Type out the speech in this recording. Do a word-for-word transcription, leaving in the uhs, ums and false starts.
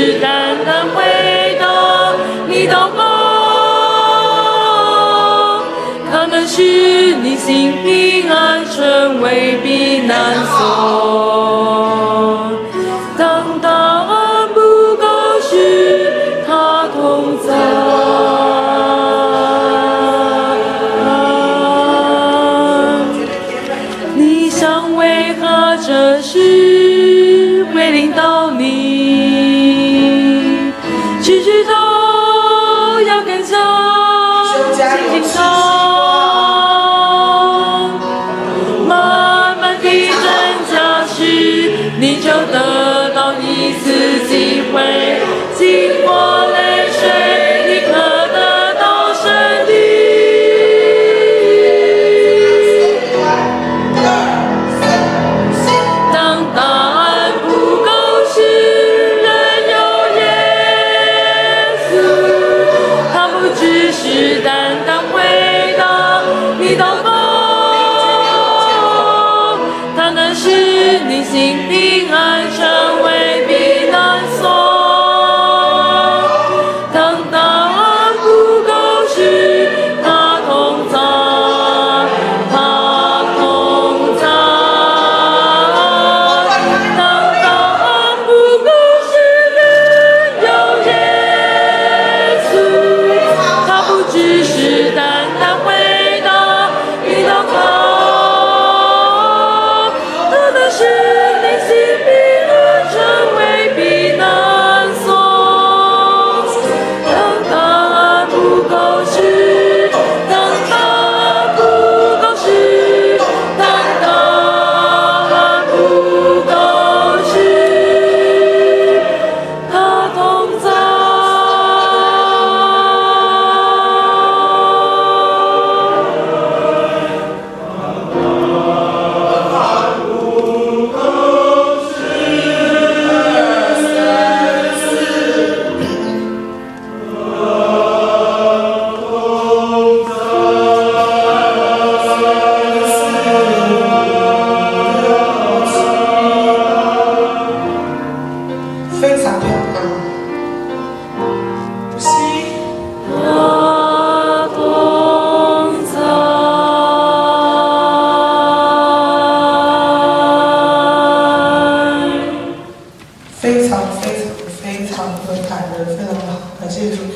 誓单单回答你祷告，它能使你心平安，成为避难所。当答案不够时，他同在。你想为何这事会临到你？只知道要更加亲近他，慢慢地增加时，你就得到一次机会，经过泪水，你可得到胜利。当答案不够时，仍有耶稣，他不只是单单回答你祷告，它能使你心平安，成为避难所。当答案不够时，他同在，他同在。当答案不够时，仍有耶稣，他不只是单单回答你祷告，它能使你心平安，成为避难所。当答案不够时，当答案不够时，当答案不够时，他同在。 非常漂亮。西。 他同在。 非常非常非常的感人，非常好，感谢主。